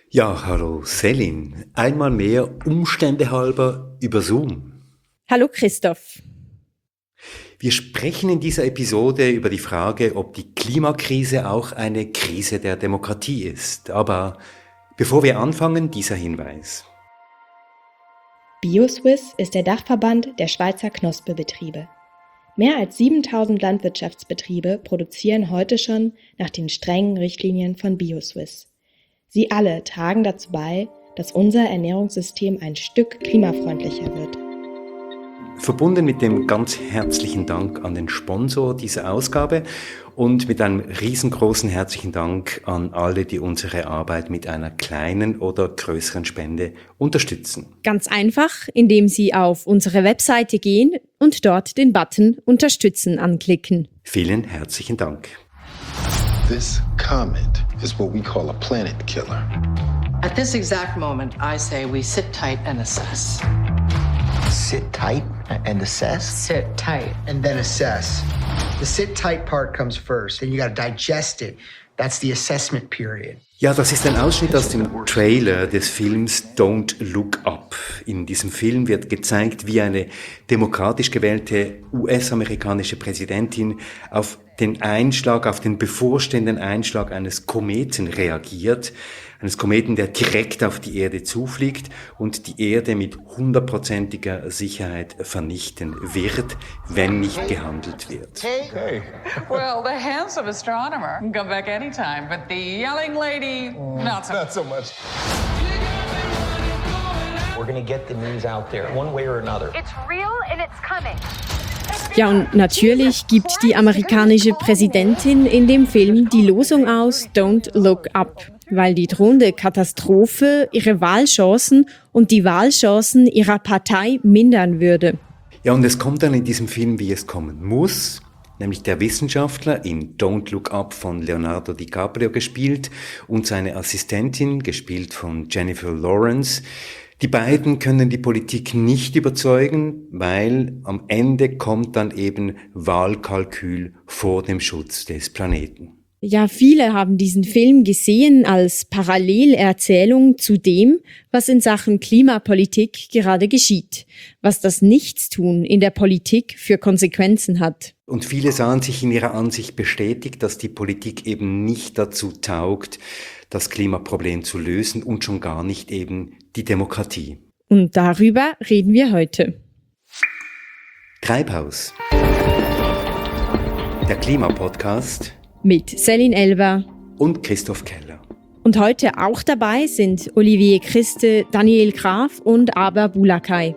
Ja, hallo Selin. Einmal mehr Umstände halber über Zoom. Hallo Christoph. Wir sprechen in dieser Episode über die Frage, ob die Klimakrise auch eine Krise der Demokratie ist. Aber bevor wir anfangen, dieser Hinweis. BioSwiss ist der Dachverband der Schweizer Knospebetriebe. Mehr als 7000 Landwirtschaftsbetriebe produzieren heute schon nach den strengen Richtlinien von BioSwiss. Sie alle tragen dazu bei, dass unser Ernährungssystem ein Stück klimafreundlicher wird. Verbunden mit dem ganz herzlichen Dank an den Sponsor dieser Ausgabe und mit einem riesengroßen herzlichen Dank an alle, die unsere Arbeit mit einer kleinen oder größeren Spende unterstützen. Ganz einfach, indem Sie auf unsere Webseite gehen und dort den Button Unterstützen anklicken. Vielen herzlichen Dank. This comet is what we call a planet killer. At this exact moment, I say we sit tight and assess. Sit tight and assess? Sit tight. And then assess. The sit tight part comes first, then you gotta digest it. That's the assessment period. Ja, das ist ein Ausschnitt aus dem Trailer des Films Don't Look Up. In diesem Film wird gezeigt, wie eine demokratisch gewählte US-amerikanische Präsidentin auf den bevorstehenden Einschlag eines Kometen reagiert. Eines Kometen, der direkt auf die Erde zufliegt und die Erde mit 100%iger Sicherheit vernichten wird, wenn nicht gehandelt wird. Hey. Well, the handsome astronomer can come back anytime, but the yelling lady, not so much. We're gonna get the news out there, one way or another. It's real and it's coming. Ja, und natürlich gibt die amerikanische Präsidentin in dem Film die Losung aus Don't Look Up, weil die drohende Katastrophe ihre Wahlchancen und die Wahlchancen ihrer Partei mindern würde. Ja, und es kommt dann in diesem Film, wie es kommen muss, nämlich der Wissenschaftler in Don't Look Up von Leonardo DiCaprio gespielt und seine Assistentin, gespielt von Jennifer Lawrence. Die beiden können die Politik nicht überzeugen, weil am Ende kommt dann eben Wahlkalkül vor dem Schutz des Planeten. Ja, viele haben diesen Film gesehen als Parallelerzählung zu dem, was in Sachen Klimapolitik gerade geschieht, was das Nichtstun in der Politik für Konsequenzen hat. Und viele sahen sich in ihrer Ansicht bestätigt, dass die Politik eben nicht dazu taugt, das Klimaproblem zu lösen und schon gar nicht eben die Demokratie. Und darüber reden wir heute. Treibhaus. Der Klimapodcast Mit Selin Elber und Christoph Keller. Und heute auch dabei sind Olivier Christe, Daniel Graf und Aber Bulakai.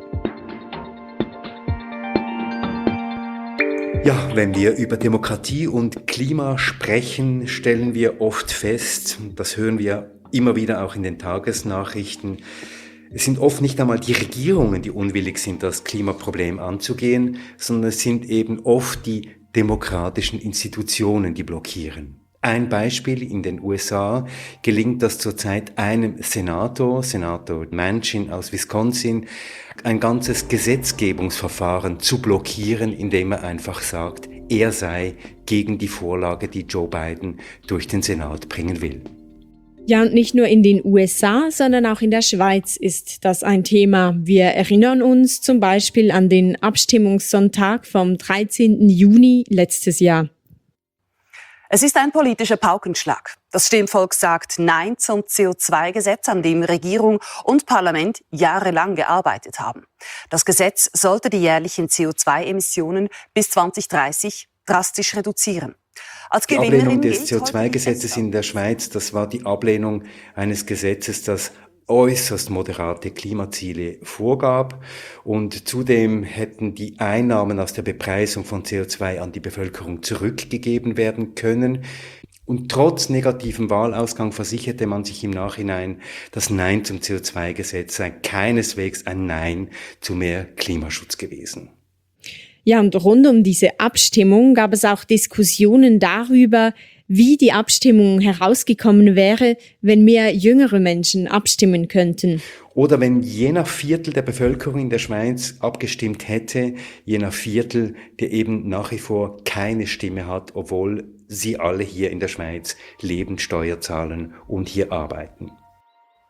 Ja, wenn wir über Demokratie und Klima sprechen, stellen wir oft fest, das hören wir immer wieder auch in den Tagesnachrichten, es sind oft nicht einmal die Regierungen, die unwillig sind, das Klimaproblem anzugehen, sondern es sind eben oft die demokratischen Institutionen, die blockieren. Ein Beispiel: in den USA gelingt das zurzeit einem Senator Manchin aus Wisconsin, ein ganzes Gesetzgebungsverfahren zu blockieren, indem er einfach sagt, er sei gegen die Vorlage, die Joe Biden durch den Senat bringen will. Ja, und nicht nur in den USA, sondern auch in der Schweiz ist das ein Thema. Wir erinnern uns zum Beispiel an den Abstimmungssonntag vom 13. Juni letztes Jahr. Es ist ein politischer Paukenschlag. Das Stimmvolk sagt Nein zum CO2-Gesetz, an dem Regierung und Parlament jahrelang gearbeitet haben. Das Gesetz sollte die jährlichen CO2-Emissionen bis 2030 drastisch reduzieren. Als Die Ablehnung des gilt heute CO2-Gesetzes in der Schweiz, das war die Ablehnung eines Gesetzes, das äußerst moderate Klimaziele vorgab, und zudem hätten die Einnahmen aus der Bepreisung von CO2 an die Bevölkerung zurückgegeben werden können. Und trotz negativem Wahlausgang versicherte man sich im Nachhinein, das Nein zum CO2-Gesetz sei keineswegs ein Nein zu mehr Klimaschutz gewesen. Ja, und rund um diese Abstimmung gab es auch Diskussionen darüber, wie die Abstimmung herausgekommen wäre, wenn mehr jüngere Menschen abstimmen könnten. Oder wenn jener Viertel der Bevölkerung in der Schweiz abgestimmt hätte, jener Viertel, der eben nach wie vor keine Stimme hat, obwohl sie alle hier in der Schweiz leben, Steuer zahlen und hier arbeiten.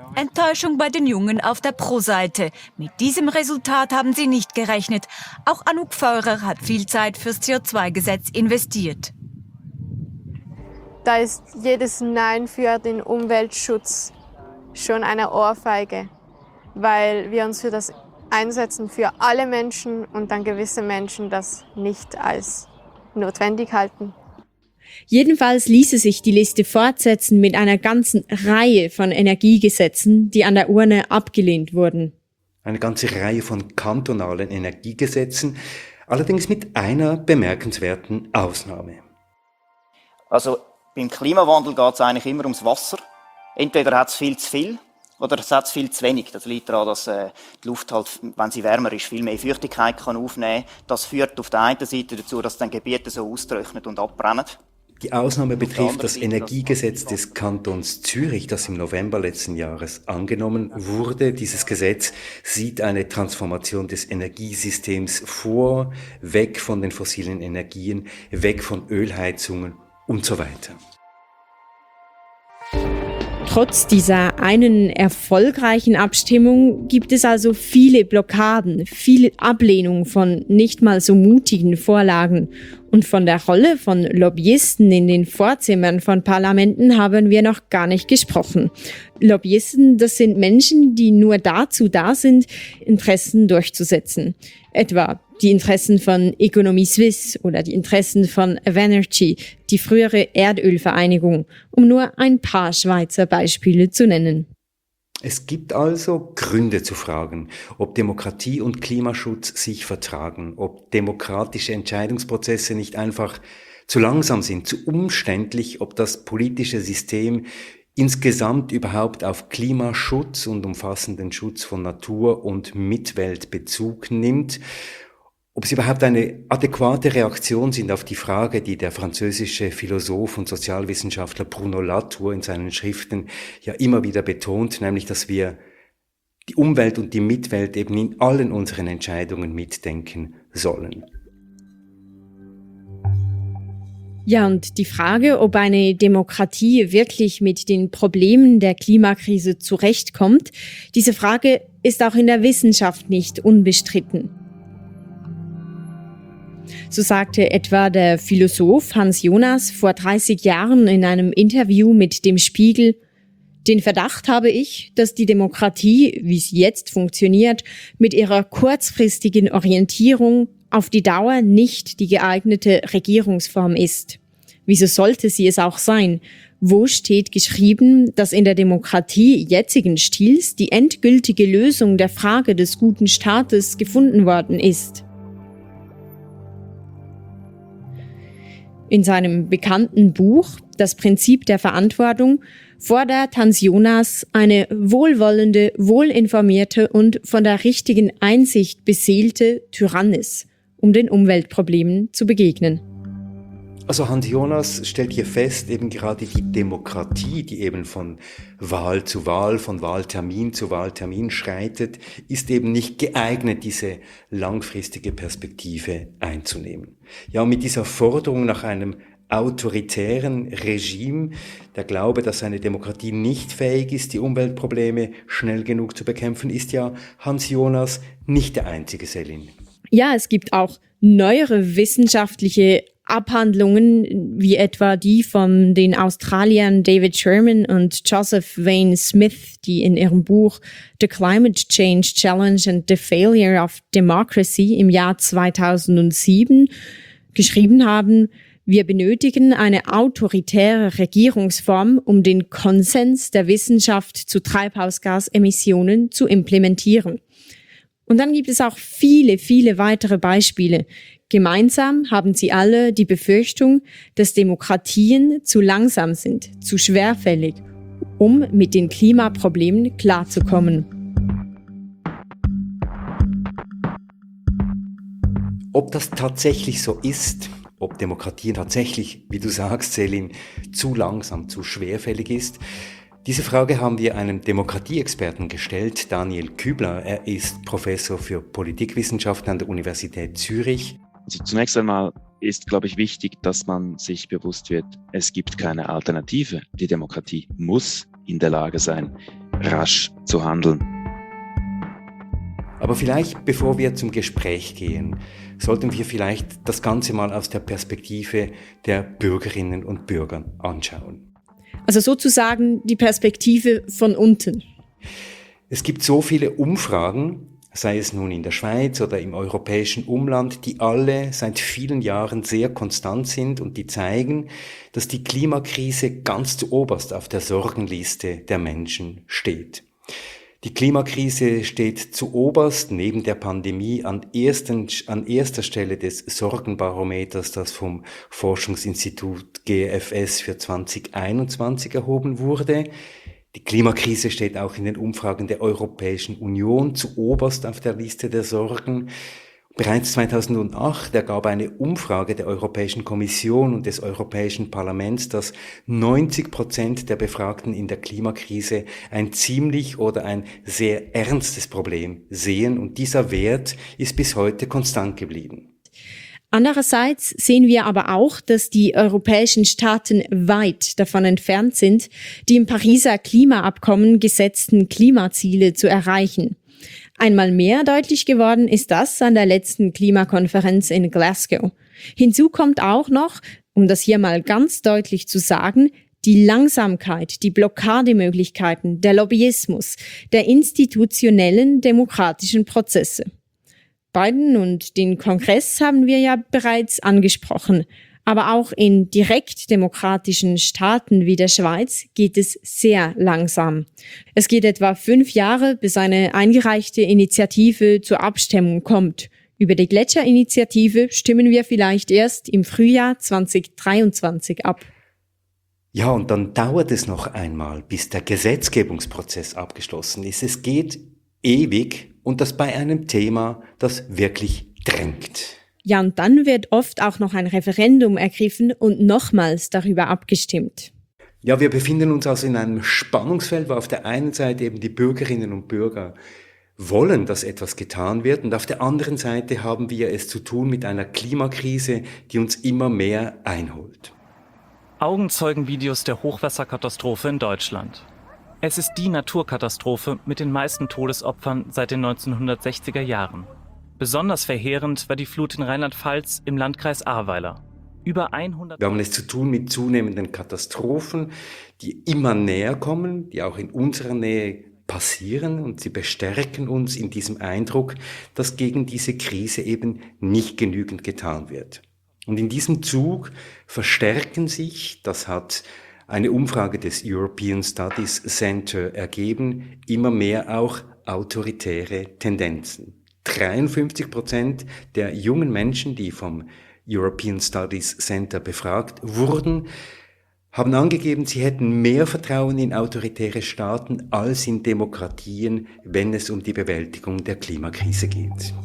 Enttäuschung bei den Jungen auf der Pro-Seite. Mit diesem Resultat haben sie nicht gerechnet. Auch Anouk Feurer hat viel Zeit fürs CO2-Gesetz investiert. Da ist jedes Nein für den Umweltschutz schon eine Ohrfeige, weil wir uns für das einsetzen für alle Menschen und dann gewisse Menschen das nicht als notwendig halten. Jedenfalls ließe sich die Liste fortsetzen mit einer ganzen Reihe von Energiegesetzen, die an der Urne abgelehnt wurden. Eine ganze Reihe von kantonalen Energiegesetzen, allerdings mit einer bemerkenswerten Ausnahme. Also beim Klimawandel geht es eigentlich immer ums Wasser. Entweder hat es viel zu viel oder es hat viel zu wenig. Das liegt daran, dass die Luft halt, wenn sie wärmer ist, viel mehr Feuchtigkeit kann aufnehmen kann. Das führt auf der einen Seite dazu, dass dann Gebiete so austrocknen und abbrennen. Die Ausnahme betrifft das Energiegesetz des Kantons Zürich, das im November letzten Jahres angenommen wurde. Dieses Gesetz sieht eine Transformation des Energiesystems vor, weg von den fossilen Energien, weg von Ölheizungen und so weiter. Trotz dieser einen erfolgreichen Abstimmung gibt es also viele Blockaden, viele Ablehnung von nicht mal so mutigen Vorlagen. Und von der Rolle von Lobbyisten in den Vorzimmern von Parlamenten haben wir noch gar nicht gesprochen. Lobbyisten, das sind Menschen, die nur dazu da sind, Interessen durchzusetzen. Etwa die Interessen von Economy Suisse oder die Interessen von Avenergy, die frühere Erdölvereinigung, um nur ein paar Schweizer Beispiele zu nennen. Es gibt also Gründe zu fragen, ob Demokratie und Klimaschutz sich vertragen, ob demokratische Entscheidungsprozesse nicht einfach zu langsam sind, zu umständlich, ob das politische System insgesamt überhaupt auf Klimaschutz und umfassenden Schutz von Natur und Mitwelt Bezug nimmt, ob es überhaupt eine adäquate Reaktion sind auf die Frage, die der französische Philosoph und Sozialwissenschaftler Bruno Latour in seinen Schriften ja immer wieder betont, nämlich, dass wir die Umwelt und die Mitwelt eben in allen unseren Entscheidungen mitdenken sollen. Ja, und die Frage, ob eine Demokratie wirklich mit den Problemen der Klimakrise zurechtkommt, diese Frage ist auch in der Wissenschaft nicht unbestritten. So sagte etwa der Philosoph Hans Jonas vor 30 Jahren in einem Interview mit dem Spiegel: Den Verdacht habe ich, dass die Demokratie, wie sie jetzt funktioniert, mit ihrer kurzfristigen Orientierung auf die Dauer nicht die geeignete Regierungsform ist. Wieso sollte sie es auch sein? Wo steht geschrieben, dass in der Demokratie jetzigen Stils die endgültige Lösung der Frage des guten Staates gefunden worden ist? In seinem bekannten Buch Das Prinzip der Verantwortung fordert Hans Jonas eine wohlwollende, wohlinformierte und von der richtigen Einsicht beseelte Tyrannis, um den Umweltproblemen zu begegnen. Also Hans Jonas stellt hier fest, eben gerade die Demokratie, die eben von Wahl zu Wahl, von Wahltermin zu Wahltermin schreitet, ist eben nicht geeignet, diese langfristige Perspektive einzunehmen. Ja, und mit dieser Forderung nach einem autoritären Regime, der Glaube, dass eine Demokratie nicht fähig ist, die Umweltprobleme schnell genug zu bekämpfen, ist ja Hans Jonas nicht der einzige, Selin. Ja, es gibt auch neuere wissenschaftliche Abhandlungen, wie etwa die von den Australiern David Sherman und Joseph Wayne Smith, die in ihrem Buch The Climate Change Challenge and the Failure of Democracy im Jahr 2007 geschrieben haben: Wir benötigen eine autoritäre Regierungsform, um den Konsens der Wissenschaft zu Treibhausgasemissionen zu implementieren. Und dann gibt es auch viele, viele weitere Beispiele. Gemeinsam haben sie alle die Befürchtung, dass Demokratien zu langsam sind, zu schwerfällig, um mit den Klimaproblemen klarzukommen. Ob das tatsächlich so ist, ob Demokratie tatsächlich, wie du sagst, Selin, zu langsam, zu schwerfällig ist, diese Frage haben wir einem Demokratieexperten gestellt, Daniel Kübler. Er ist Professor für Politikwissenschaften an der Universität Zürich. Also zunächst einmal ist, glaube ich, wichtig, dass man sich bewusst wird, es gibt keine Alternative. Die Demokratie muss in der Lage sein, rasch zu handeln. Aber vielleicht, bevor wir zum Gespräch gehen, sollten wir vielleicht das Ganze mal aus der Perspektive der Bürgerinnen und Bürger anschauen. Also sozusagen die Perspektive von unten. Es gibt so viele Umfragen, sei es nun in der Schweiz oder im europäischen Umland, die alle seit vielen Jahren sehr konstant sind und die zeigen, dass die Klimakrise ganz zuoberst auf der Sorgenliste der Menschen steht. Die Klimakrise steht zuoberst neben der Pandemie an erster Stelle des Sorgenbarometers, das vom Forschungsinstitut GFS für 2021 erhoben wurde. Die Klimakrise steht auch in den Umfragen der Europäischen Union zuoberst auf der Liste der Sorgen. Bereits 2008 ergab eine Umfrage der Europäischen Kommission und des Europäischen Parlaments, dass 90% der Befragten in der Klimakrise ein ziemlich oder ein sehr ernstes Problem sehen, und dieser Wert ist bis heute konstant geblieben. Andererseits sehen wir aber auch, dass die europäischen Staaten weit davon entfernt sind, die im Pariser Klimaabkommen gesetzten Klimaziele zu erreichen. Einmal mehr deutlich geworden ist das an der letzten Klimakonferenz in Glasgow. Hinzu kommt auch noch, um das hier mal ganz deutlich zu sagen, die Langsamkeit, die Blockademöglichkeiten, der Lobbyismus, der institutionellen demokratischen Prozesse. Biden und den Kongress haben wir ja bereits angesprochen. Aber auch in direkt demokratischen Staaten wie der Schweiz geht es sehr langsam. Es geht etwa 5 Jahre, bis eine eingereichte Initiative zur Abstimmung kommt. Über die Gletscherinitiative stimmen wir vielleicht erst im Frühjahr 2023 ab. Ja, und dann dauert es noch einmal, bis der Gesetzgebungsprozess abgeschlossen ist. Es geht ewig, und das bei einem Thema, das wirklich drängt. Ja, und dann wird oft auch noch ein Referendum ergriffen und nochmals darüber abgestimmt. Ja, wir befinden uns also in einem Spannungsfeld, wo auf der einen Seite eben die Bürgerinnen und Bürger wollen, dass etwas getan wird, und auf der anderen Seite haben wir es zu tun mit einer Klimakrise, die uns immer mehr einholt. Augenzeugenvideos der Hochwasserkatastrophe in Deutschland. Es ist die Naturkatastrophe mit den meisten Todesopfern seit den 1960er Jahren. Besonders verheerend war die Flut in Rheinland-Pfalz im Landkreis Ahrweiler. Über 100. Wir haben es zu tun mit zunehmenden Katastrophen, die immer näher kommen, die auch in unserer Nähe passieren, und sie bestärken uns in diesem Eindruck, dass gegen diese Krise eben nicht genügend getan wird. Und in diesem Zug verstärken sich, das hat eine Umfrage des European Studies Center ergeben, immer mehr auch autoritäre Tendenzen. 53% der jungen Menschen, die vom European Studies Center befragt wurden, haben angegeben, sie hätten mehr Vertrauen in autoritäre Staaten als in Demokratien, wenn es um die Bewältigung der Klimakrise geht.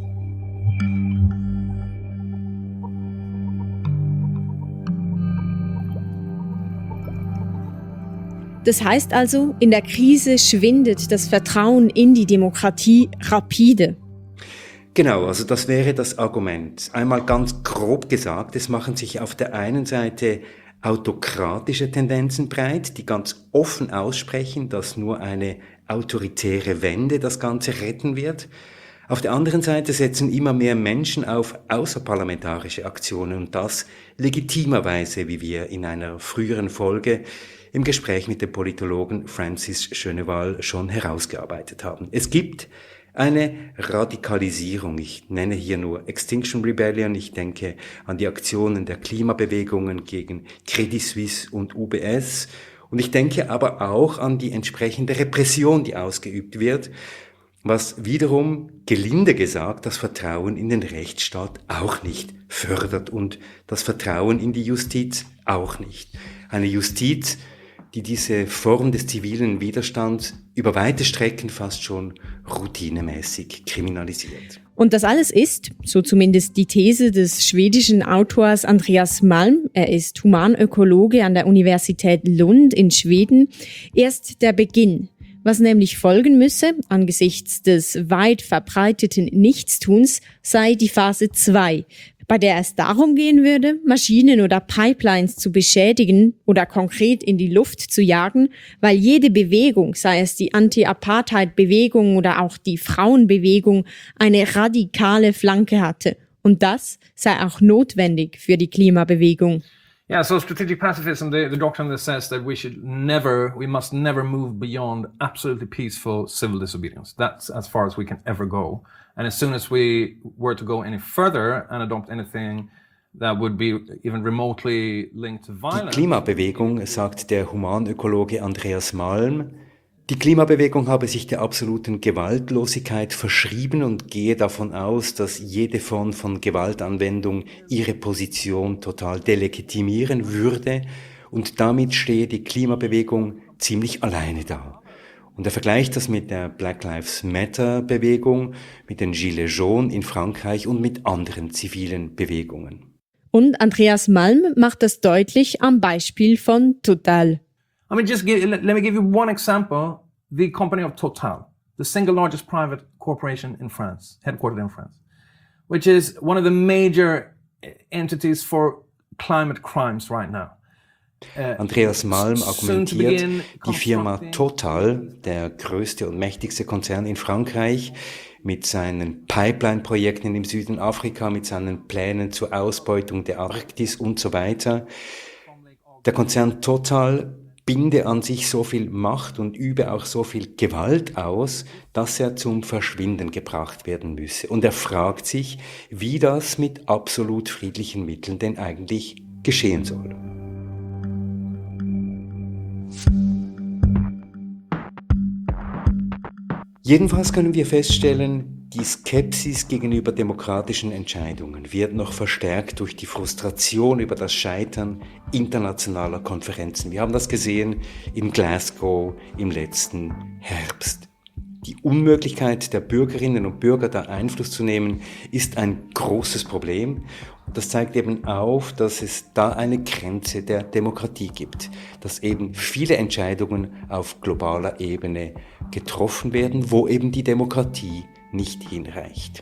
Das heißt also, in der Krise schwindet das Vertrauen in die Demokratie rapide. Genau, also das wäre das Argument. Einmal ganz grob gesagt, es machen sich auf der einen Seite autokratische Tendenzen breit, die ganz offen aussprechen, dass nur eine autoritäre Wende das Ganze retten wird. Auf der anderen Seite setzen immer mehr Menschen auf außerparlamentarische Aktionen, und das legitimerweise, wie wir in einer früheren Folge im Gespräch mit dem Politologen Francis Schöneval schon herausgearbeitet haben. Es gibt eine Radikalisierung. Ich nenne hier nur Extinction Rebellion. Ich denke an die Aktionen der Klimabewegungen gegen Credit Suisse und UBS. Und ich denke aber auch an die entsprechende Repression, die ausgeübt wird, was wiederum, gelinde gesagt, das Vertrauen in den Rechtsstaat auch nicht fördert und das Vertrauen in die Justiz auch nicht. Eine Justiz, die diese Form des zivilen Widerstands über weite Strecken fast schon routinemäßig kriminalisiert. Und das alles ist, so zumindest die These des schwedischen Autors Andreas Malm, er ist Humanökologe an der Universität Lund in Schweden, erst der Beginn. Was nämlich folgen müsse, angesichts des weit verbreiteten Nichtstuns, sei die Phase 2, bei der es darum gehen würde, Maschinen oder Pipelines zu beschädigen oder konkret in die Luft zu jagen, weil jede Bewegung, sei es die Anti-Apartheid-Bewegung oder auch die Frauenbewegung, eine radikale Flanke hatte. Und das sei auch notwendig für die Klimabewegung. Yeah, so strategic pacifism, the doctrine that says that we must never move beyond absolutely peaceful civil disobedience. That's as far as we can ever go. And as soon as we were to go any further and adopt anything that would be even remotely linked to violence. Die Klimabewegung, sagt der Humanökologe Andreas Malm, die Klimabewegung habe sich der absoluten Gewaltlosigkeit verschrieben und gehe davon aus, dass jede Form von Gewaltanwendung ihre Position total delegitimieren würde und damit stehe die Klimabewegung ziemlich alleine da. Und er vergleicht das mit der Black Lives Matter Bewegung, mit den Gilets jaunes in Frankreich und mit anderen zivilen Bewegungen. Und Andreas Malm macht das deutlich am Beispiel von Total. I mean, let me give you one example. The company of Total, the single largest private corporation in France, headquartered in France, which is one of the major entities for climate crimes right now. Andreas Malm argumentiert, die Firma Total, der größte und mächtigste Konzern in Frankreich, mit seinen Pipeline-Projekten im Süden Afrika, mit seinen Plänen zur Ausbeutung der Arktis und so weiter. Der Konzern Total binde an sich so viel Macht und übe auch so viel Gewalt aus, dass er zum Verschwinden gebracht werden müsse. Und er fragt sich, wie das mit absolut friedlichen Mitteln denn eigentlich geschehen soll. Jedenfalls können wir feststellen, die Skepsis gegenüber demokratischen Entscheidungen wird noch verstärkt durch die Frustration über das Scheitern internationaler Konferenzen. Wir haben das gesehen in Glasgow im letzten Herbst. Die Unmöglichkeit der Bürgerinnen und Bürger, da Einfluss zu nehmen, ist ein großes Problem. Das zeigt eben auf, dass es da eine Grenze der Demokratie gibt, dass eben viele Entscheidungen auf globaler Ebene getroffen werden, wo eben die Demokratie nicht hinreicht.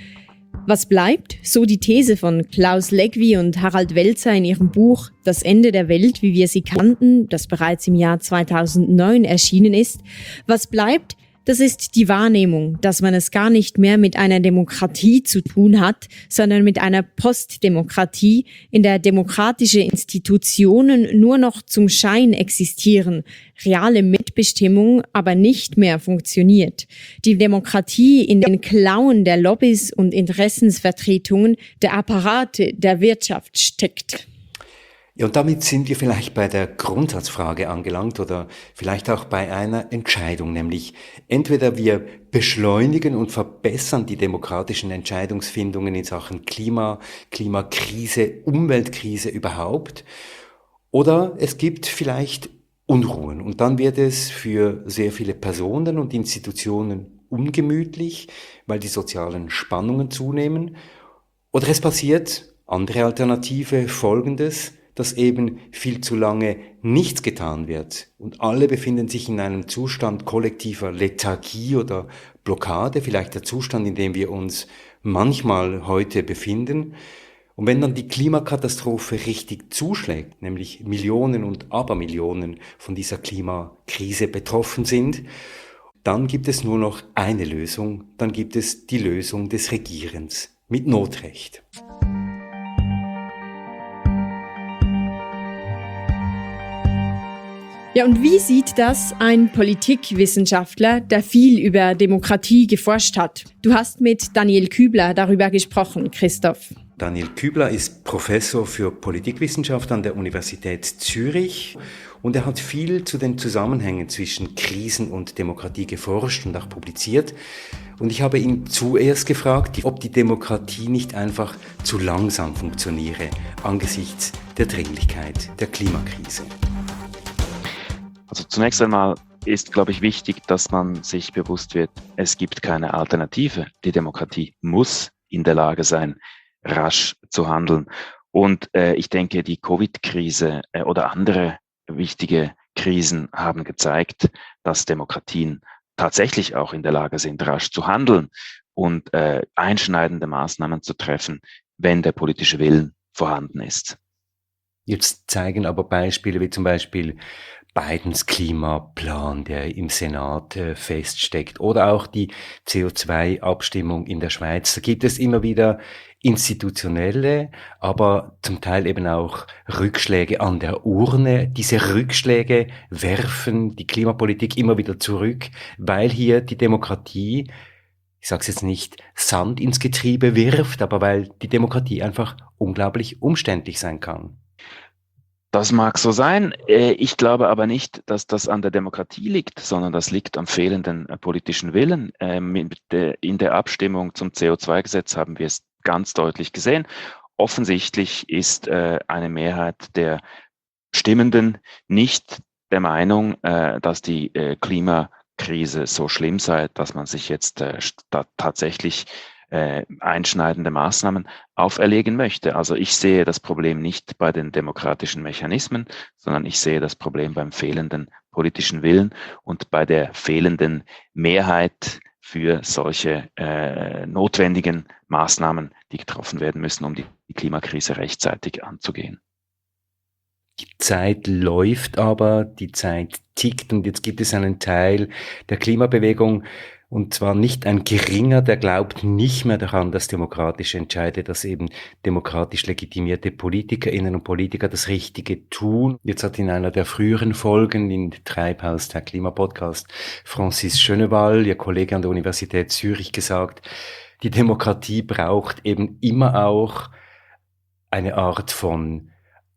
Was bleibt, so die These von Klaus Legwy und Harald Welzer in ihrem Buch Das Ende der Welt, wie wir sie kannten, das bereits im Jahr 2009 erschienen ist, was bleibt, das ist die Wahrnehmung, dass man es gar nicht mehr mit einer Demokratie zu tun hat, sondern mit einer Postdemokratie, in der demokratische Institutionen nur noch zum Schein existieren, reale Mitbestimmung aber nicht mehr funktioniert. Die Demokratie in den Klauen der Lobbys und Interessensvertretungen der Apparate der Wirtschaft steckt. Ja, und damit sind wir vielleicht bei der Grundsatzfrage angelangt oder vielleicht auch bei einer Entscheidung, nämlich entweder wir beschleunigen und verbessern die demokratischen Entscheidungsfindungen in Sachen Klima, Klimakrise, Umweltkrise überhaupt, oder es gibt vielleicht Unruhen und dann wird es für sehr viele Personen und Institutionen ungemütlich, weil die sozialen Spannungen zunehmen, oder es passiert, andere Alternative, Folgendes, dass eben viel zu lange nichts getan wird und alle befinden sich in einem Zustand kollektiver Lethargie oder Blockade, vielleicht der Zustand, in dem wir uns manchmal heute befinden. Und wenn dann die Klimakatastrophe richtig zuschlägt, nämlich Millionen und Abermillionen von dieser Klimakrise betroffen sind, dann gibt es nur noch eine Lösung, dann gibt es die Lösung des Regierens mit Notrecht. Ja, und wie sieht das ein Politikwissenschaftler, der viel über Demokratie geforscht hat? Du hast mit Daniel Kübler darüber gesprochen, Christoph. Daniel Kübler ist Professor für Politikwissenschaft an der Universität Zürich und er hat viel zu den Zusammenhängen zwischen Krisen und Demokratie geforscht und auch publiziert. Und ich habe ihn zuerst gefragt, ob die Demokratie nicht einfach zu langsam funktioniere angesichts der Dringlichkeit der Klimakrise. Also zunächst einmal ist, glaube ich, wichtig, dass man sich bewusst wird, es gibt keine Alternative. Die Demokratie muss in der Lage sein, rasch zu handeln. Und ich denke, die Covid-Krise oder andere wichtige Krisen haben gezeigt, dass Demokratien tatsächlich auch in der Lage sind, rasch zu handeln und einschneidende Maßnahmen zu treffen, wenn der politische Willen vorhanden ist. Jetzt zeigen aber Beispiele wie zum Beispiel Bidens Klimaplan, der im Senat feststeckt, oder auch die CO2-Abstimmung in der Schweiz. Da gibt es immer wieder institutionelle, aber zum Teil eben auch Rückschläge an der Urne. Diese Rückschläge werfen die Klimapolitik immer wieder zurück, weil hier die Demokratie, ich sage es jetzt nicht, Sand ins Getriebe wirft, aber weil die Demokratie einfach unglaublich umständlich sein kann. Das mag so sein. Ich glaube aber nicht, dass das an der Demokratie liegt, sondern das liegt am fehlenden politischen Willen. In der Abstimmung zum CO2-Gesetz haben wir es ganz deutlich gesehen. Offensichtlich ist eine Mehrheit der Stimmenden nicht der Meinung, dass die Klimakrise so schlimm sei, dass man sich jetzt tatsächlich einschneidende Maßnahmen auferlegen möchte. Also ich sehe das Problem nicht bei den demokratischen Mechanismen, sondern ich sehe das Problem beim fehlenden politischen Willen und bei der fehlenden Mehrheit für solche notwendigen Maßnahmen, die getroffen werden müssen, um die Klimakrise rechtzeitig anzugehen. Die Zeit läuft aber, die Zeit tickt und jetzt gibt es einen Teil der Klimabewegung, und zwar nicht ein geringer, der glaubt nicht mehr daran, dass demokratisch entscheidet, dass eben demokratisch legitimierte Politikerinnen und Politiker das Richtige tun. Jetzt hat in einer der früheren Folgen in Treibhaus, der Klimapodcast, Francis Schöneval, ihr Kollege an der Universität Zürich, gesagt, die Demokratie braucht eben immer auch eine Art von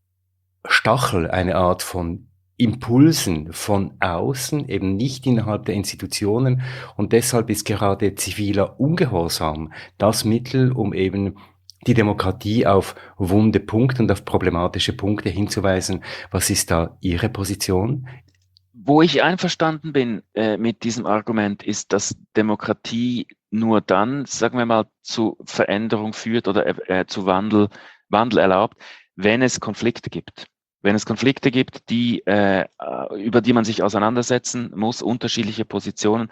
Stachel, eine Art von Impulsen von außen, eben nicht innerhalb der Institutionen, und deshalb ist gerade ziviler Ungehorsam das Mittel, um eben die Demokratie auf wunde Punkte und auf problematische Punkte hinzuweisen. Was ist da Ihre Position? Wo ich einverstanden bin mit diesem Argument, ist, dass Demokratie nur dann, sagen wir mal, zu Veränderung führt oder zu Wandel erlaubt, wenn es Konflikte gibt. Wenn es Konflikte gibt, über die man sich auseinandersetzen muss, unterschiedliche Positionen.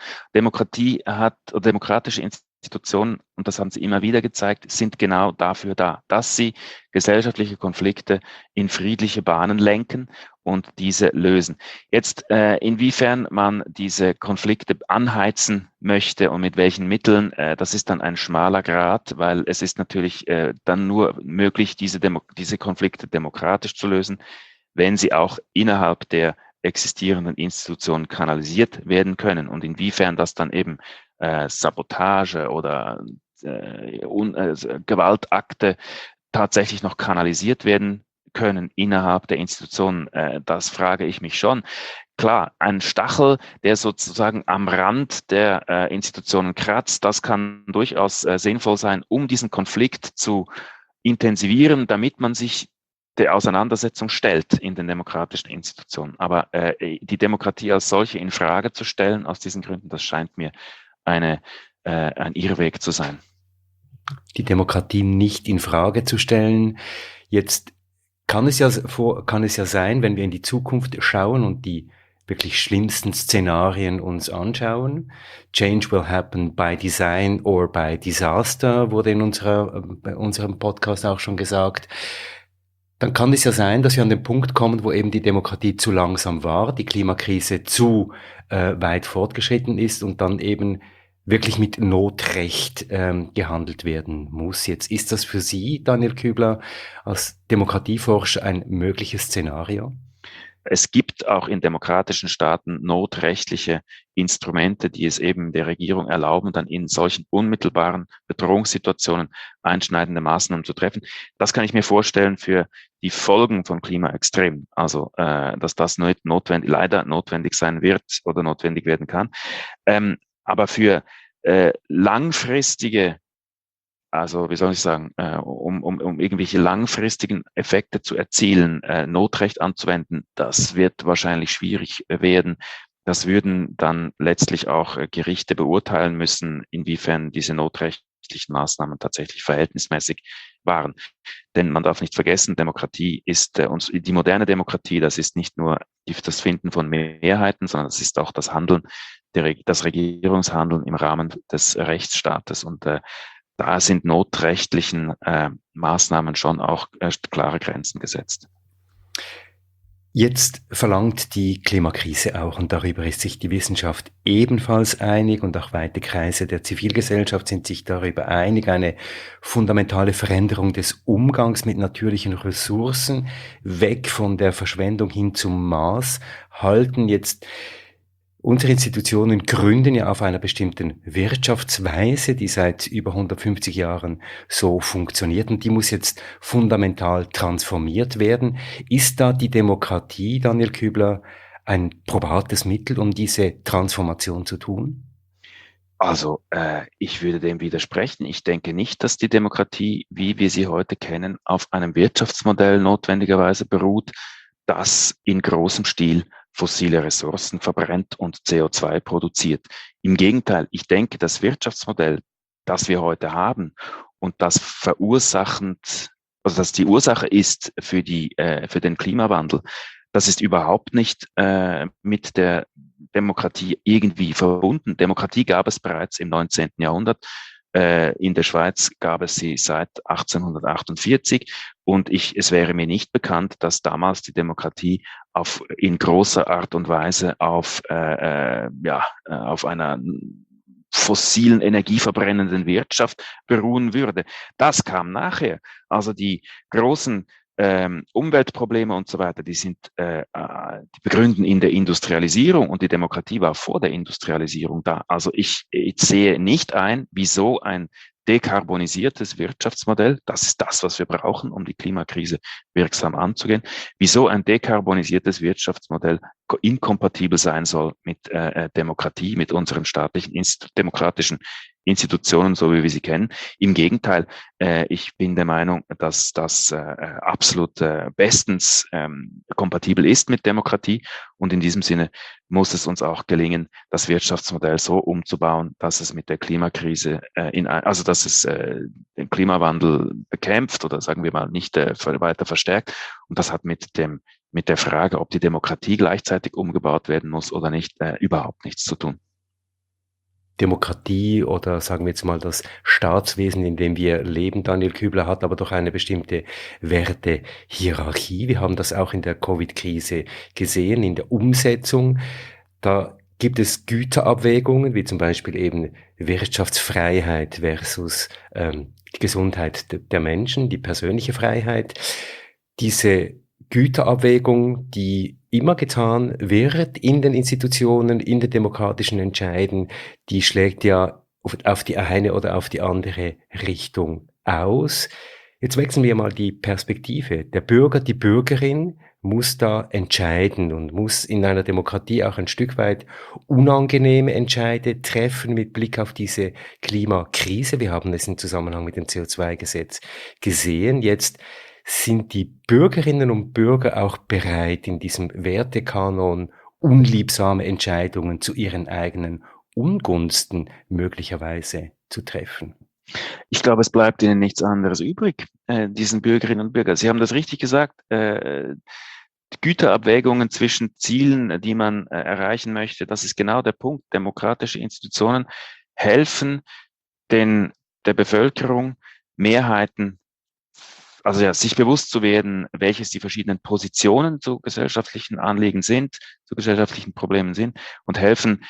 Demokratische Institutionen, und das haben sie immer wieder gezeigt, sind genau dafür da, dass sie gesellschaftliche Konflikte in friedliche Bahnen lenken und diese lösen. Jetzt, inwiefern man diese Konflikte anheizen möchte und mit welchen Mitteln, das ist dann ein schmaler Grat, weil es ist natürlich dann nur möglich, diese Konflikte demokratisch zu lösen, wenn sie auch innerhalb der existierenden Institutionen kanalisiert werden können. Und inwiefern das dann eben Sabotage oder Gewaltakte tatsächlich noch kanalisiert werden können innerhalb der Institutionen, das frage ich mich schon. Klar, ein Stachel, der sozusagen am Rand der Institutionen kratzt, das kann durchaus sinnvoll sein, um diesen Konflikt zu intensivieren, damit man sich der Auseinandersetzung stellt in den demokratischen Institutionen. Aber die Demokratie als solche in Frage zu stellen, aus diesen Gründen, das scheint mir ein Irrweg zu sein. Die Demokratie nicht in Frage zu stellen. Jetzt kann es ja sein, wenn wir in die Zukunft schauen und die wirklich schlimmsten Szenarien uns anschauen. Change will happen by design or by disaster, wurde in unserem Podcast auch schon gesagt. Dann kann es ja sein, dass wir an den Punkt kommen, wo eben die Demokratie zu langsam war, die Klimakrise zu weit fortgeschritten ist und dann eben wirklich mit Notrecht gehandelt werden muss. Jetzt ist das für Sie, Daniel Kübler, als Demokratieforscher ein mögliches Szenario? Es gibt auch in demokratischen Staaten notrechtliche Instrumente, die es eben der Regierung erlauben, dann in solchen unmittelbaren Bedrohungssituationen einschneidende Maßnahmen zu treffen. Das kann ich mir vorstellen für die Folgen von Klimaextremen. Also, dass das leider notwendig sein wird oder notwendig werden kann. Aber für langfristige, also wie soll ich sagen, um irgendwelche langfristigen Effekte zu erzielen, Notrecht anzuwenden, das wird wahrscheinlich schwierig werden. Das würden dann letztlich auch Gerichte beurteilen müssen, inwiefern diese notrechtlichen Maßnahmen tatsächlich verhältnismäßig waren. Denn man darf nicht vergessen, Demokratie ist die moderne Demokratie, das ist nicht nur das Finden von Mehrheiten, sondern das ist auch das Handeln, das Regierungshandeln im Rahmen des Rechtsstaates. Und da sind notrechtlichen Maßnahmen schon auch klare Grenzen gesetzt. Jetzt verlangt die Klimakrise auch, und darüber ist sich die Wissenschaft ebenfalls einig und auch weite Kreise der Zivilgesellschaft sind sich darüber einig, eine fundamentale Veränderung des Umgangs mit natürlichen Ressourcen, weg von der Verschwendung hin zum Maß, halten jetzt unsere Institutionen gründen ja auf einer bestimmten Wirtschaftsweise, die seit über 150 Jahren so funktioniert und die muss jetzt fundamental transformiert werden. Ist da die Demokratie, Daniel Kübler, ein probates Mittel, um diese Transformation zu tun? Also ich würde dem widersprechen. Ich denke nicht, dass die Demokratie, wie wir sie heute kennen, auf einem Wirtschaftsmodell notwendigerweise beruht, das in großem Stil fossile Ressourcen verbrennt und CO2 produziert. Im Gegenteil, ich denke, das Wirtschaftsmodell, das wir heute haben und das dass die Ursache ist für den Klimawandel, das ist überhaupt nicht mit der Demokratie irgendwie verbunden. Demokratie gab es bereits im 19. Jahrhundert. In der Schweiz gab es sie seit 1848 und es wäre mir nicht bekannt, dass damals die Demokratie in großer Art und Weise auf einer fossilen, energieverbrennenden Wirtschaft beruhen würde. Das kam nachher. Also die großen Umweltprobleme und so weiter, die begründen in der Industrialisierung und die Demokratie war vor der Industrialisierung da. Also ich sehe nicht ein, wieso ein dekarbonisiertes Wirtschaftsmodell, das ist das, was wir brauchen, um die Klimakrise wirksam anzugehen, wieso ein dekarbonisiertes Wirtschaftsmodell inkompatibel sein soll mit Demokratie, mit unseren demokratischen Institutionen, so wie wir sie kennen. Im Gegenteil, ich bin der Meinung, dass das absolut bestens kompatibel ist mit Demokratie und in diesem Sinne muss es uns auch gelingen, das Wirtschaftsmodell so umzubauen, dass es mit der Klimakrise, dass es den Klimawandel bekämpft oder sagen wir mal nicht weiter verstärkt. Und das hat mit der Frage, ob die Demokratie gleichzeitig umgebaut werden muss oder nicht, überhaupt nichts zu tun. Demokratie oder sagen wir jetzt mal das Staatswesen, in dem wir leben, Daniel Kübler, hat aber doch eine bestimmte Wertehierarchie. Wir haben das auch in der Covid-Krise gesehen, in der Umsetzung. Da gibt es Güterabwägungen, wie zum Beispiel eben Wirtschaftsfreiheit versus die Gesundheit der Menschen, die persönliche Freiheit. Diese Güterabwägung, die immer getan wird in den Institutionen, in den demokratischen Entscheiden, die schlägt ja auf die eine oder auf die andere Richtung aus. Jetzt wechseln wir mal die Perspektive. Der Bürger, die Bürgerin muss da entscheiden und muss in einer Demokratie auch ein Stück weit unangenehme Entscheide treffen mit Blick auf diese Klimakrise. Wir haben es im Zusammenhang mit dem CO2-Gesetz gesehen. Jetzt sind die Bürgerinnen und Bürger auch bereit, in diesem Wertekanon unliebsame Entscheidungen zu ihren eigenen Ungunsten möglicherweise zu treffen? Ich glaube, es bleibt ihnen nichts anderes übrig, diesen Bürgerinnen und Bürgern. Sie haben das richtig gesagt, Güterabwägungen zwischen Zielen, die man erreichen möchte, das ist genau der Punkt. Demokratische Institutionen helfen der Bevölkerung, Mehrheiten, sich bewusst zu werden, welches die verschiedenen Positionen zu gesellschaftlichen Anliegen sind, zu gesellschaftlichen Problemen sind und helfen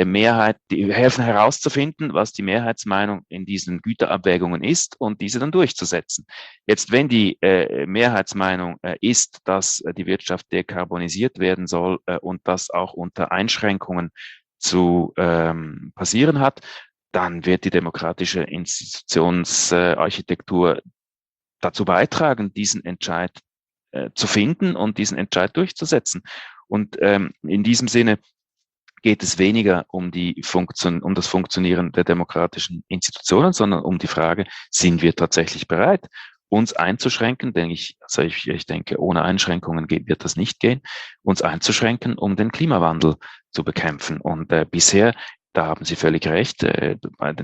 herauszufinden, was die Mehrheitsmeinung in diesen Güterabwägungen ist und diese dann durchzusetzen. Jetzt, wenn die Mehrheitsmeinung ist, dass die Wirtschaft dekarbonisiert werden soll und das auch unter Einschränkungen zu passieren hat, dann wird die demokratische Institutionsarchitektur dazu beitragen, diesen Entscheid zu finden und diesen Entscheid durchzusetzen. Und in diesem Sinne geht es weniger um das Funktionieren der demokratischen Institutionen, sondern um die Frage, sind wir tatsächlich bereit, uns einzuschränken, denn ich denke, ohne Einschränkungen wird das nicht gehen, uns einzuschränken, um den Klimawandel zu bekämpfen. Und bisher, da haben Sie völlig recht, beim